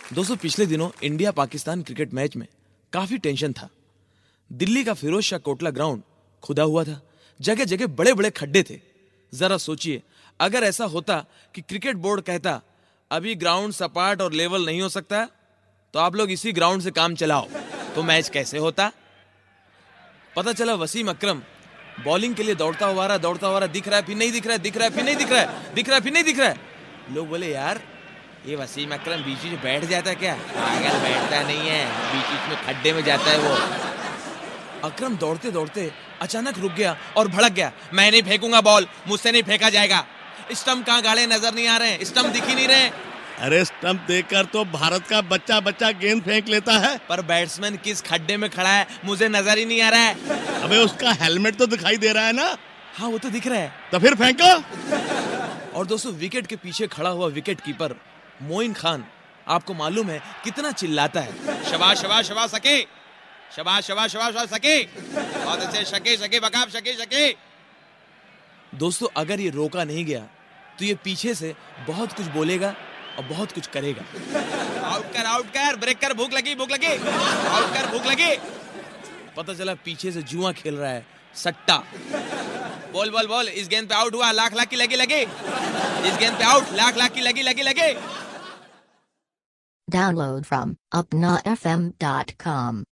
दोस्तों पिछले दिनों इंडिया पाकिस्तान क्रिकेट मैच में काफी टेंशन था। दिल्ली का फिरोज शाह कोटला ग्राउंड खुदा हुआ था, जगह जगह बड़े बड़े खड्डे थे। जरा सोचिए, अगर ऐसा होता कि क्रिकेट बोर्ड कहता अभी ग्राउंड सपाट और लेवल नहीं हो सकता, तो आप लोग इसी ग्राउंड से काम चलाओ, तो मैच कैसे होता? पता चला वसीम अकरम बॉलिंग के लिए दौड़ता हुआ रहा, दिख रहा है फिर नहीं दिख रहा है, दिख रहा है फिर नहीं दिख रहा है, दिख रहा है फिर नहीं दिख रहा है। लोग बोले यार ये वसीम अकरम बीच में बैठ जाता है क्या? पागल, बैठता नहीं है, बीच में खड्डे में जाता है वो। अकरम दौड़ते दौड़ते अचानक रुक गया और भड़क गया, मैं नहीं फेंकूंगा बॉल, मुझसे नहीं फेंका जाएगा। स्टंप कहाँ गाड़े नजर नहीं आ रहे हैं, स्टंप दिख ही नहीं रहे। अरे स्टंप देखकर तो भारत का बच्चा बच्चा गेंद फेंक लेता है, पर बैट्समैन किस खड्डे में खड़ा है मुझे नजर ही नहीं आ रहा है। अबे उसका हेलमेट तो दिखाई दे रहा है ना। हाँ वो तो दिख रहा है। तो फिर फेंको। और दोस्तों विकेट के पीछे खड़ा हुआ विकेट कीपर मोइन खान आपको मालूम है कितना चिल्लाता है, शबाश शबाश शबाश सके, शबाश शबाश शबाश शबाश सके, बहुत अच्छे, शके शके बकाब शके शके। दोस्तों अगर ये रोका नहीं गया तो ये पीछे से बहुत कुछ बोलेगा और बहुत कुछ करेगा। आउट कर, ब्रेक कर, भूख लगी, आउट कर, भूख लगी। पता चला पीछे से जुआ खेल रहा है, सट्टा। बोल बोल बोल, इस गेंद पे आउट हुआ, लाख लाख की लगी, इस गेंद पे आउट, लाख लाख की लगी। Download from upnafm.com.